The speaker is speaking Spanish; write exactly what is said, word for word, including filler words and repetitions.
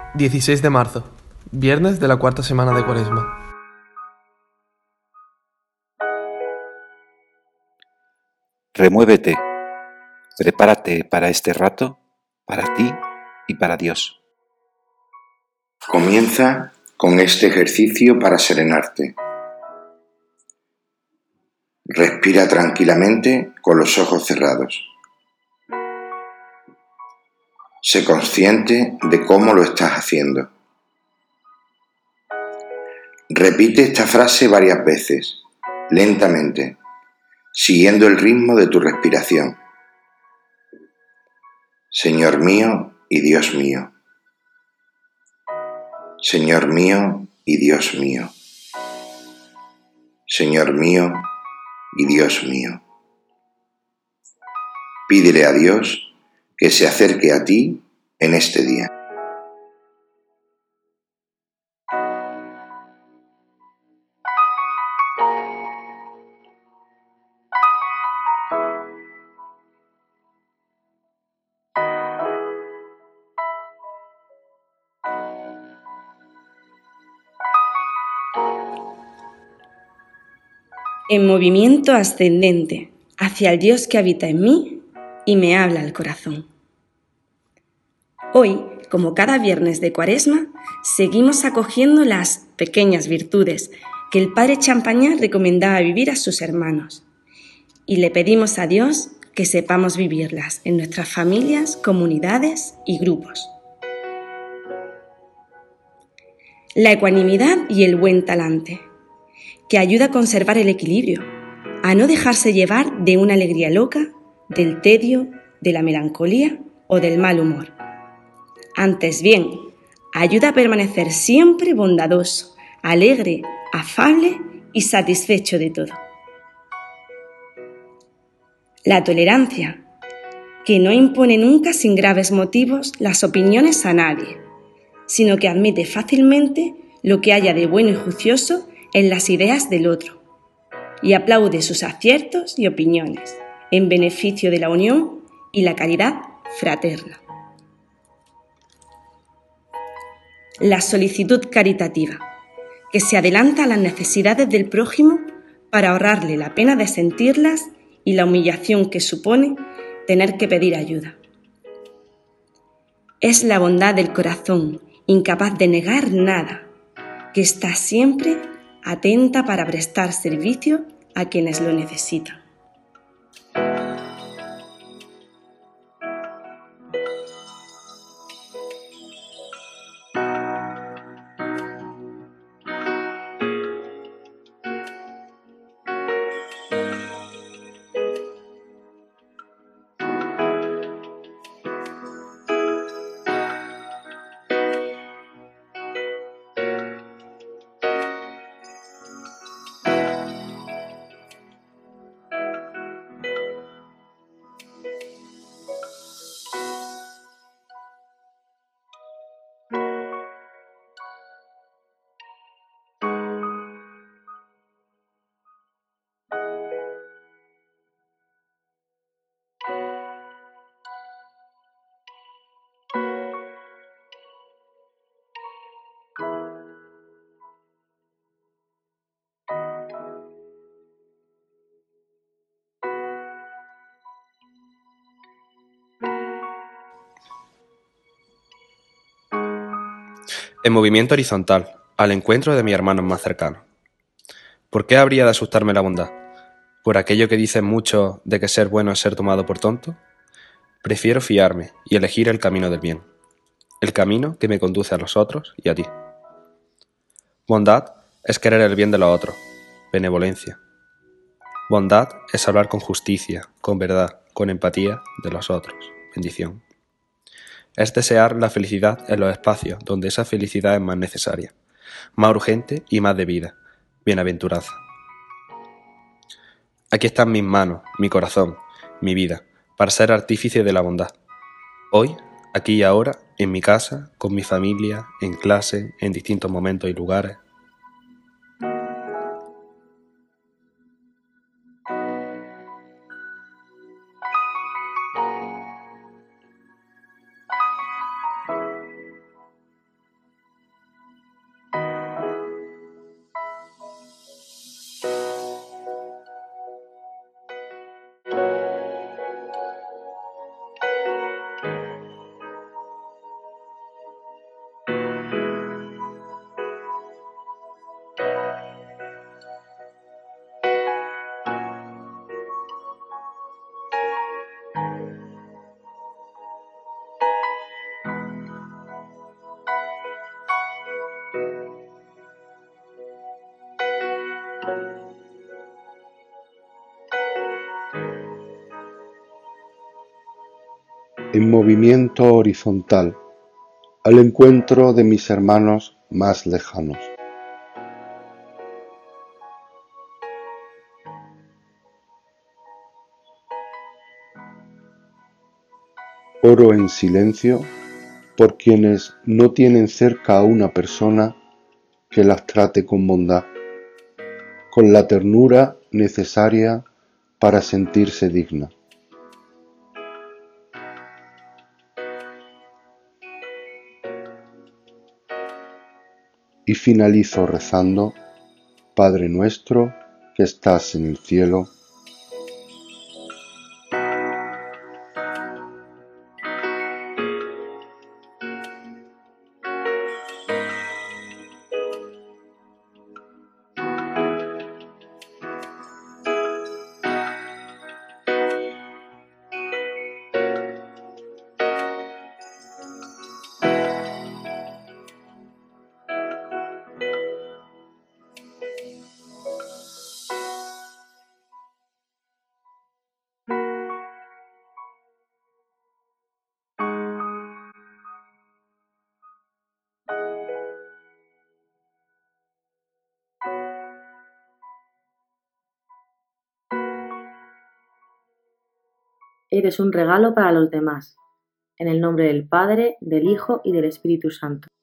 dieciséis de marzo, viernes de la cuarta semana de Cuaresma. Remuévete, prepárate para este rato, para ti y para Dios. Comienza con este ejercicio para serenarte. Respira tranquilamente con los ojos cerrados. Sé consciente de cómo lo estás haciendo. Repite esta frase varias veces, lentamente, siguiendo el ritmo de tu respiración. Señor mío y Dios mío. Señor mío y Dios mío. Señor mío y Dios mío. Pídele a Dios que se acerque a ti en este día. En movimiento ascendente hacia el Dios que habita en mí y me habla al corazón. Hoy, como cada viernes de Cuaresma, seguimos acogiendo las pequeñas virtudes que el Padre Champagnat recomendaba vivir a sus hermanos y le pedimos a Dios que sepamos vivirlas en nuestras familias, comunidades y grupos. La ecuanimidad y el buen talante, que ayuda a conservar el equilibrio, a no dejarse llevar de una alegría loca, del tedio, de la melancolía o del mal humor. Antes bien, ayuda a permanecer siempre bondadoso, alegre, afable y satisfecho de todo. La tolerancia, que no impone nunca sin graves motivos las opiniones a nadie, sino que admite fácilmente lo que haya de bueno y juicioso en las ideas del otro y aplaude sus aciertos y opiniones en beneficio de la unión y la caridad fraterna. La solicitud caritativa, que se adelanta a las necesidades del prójimo para ahorrarle la pena de sentirlas y la humillación que supone tener que pedir ayuda. Es la bondad del corazón, incapaz de negar nada, que está siempre atenta para prestar servicio a quienes lo necesitan. En movimiento horizontal, al encuentro de mis hermanos más cercanos. ¿Por qué habría de asustarme la bondad? ¿Por aquello que dicen muchos de que ser bueno es ser tomado por tonto? Prefiero fiarme y elegir el camino del bien, el camino que me conduce a los otros y a ti. Bondad es querer el bien de los otros, benevolencia. Bondad es hablar con justicia, con verdad, con empatía de los otros, bendición. Es desear la felicidad en los espacios donde esa felicidad es más necesaria, más urgente y más debida, bienaventuranza. Aquí están mis manos, mi corazón, mi vida, para ser artífice de la bondad. Hoy, aquí y ahora, en mi casa, con mi familia, en clase, en distintos momentos y lugares. en movimiento horizontal, al encuentro de mis hermanos más lejanos. Oro en silencio por quienes no tienen cerca a una persona que las trate con bondad, con la ternura necesaria para sentirse digna. Y finalizo rezando: Padre nuestro que estás en el cielo, Eres un regalo para los demás. En el nombre del Padre, del Hijo y del Espíritu Santo.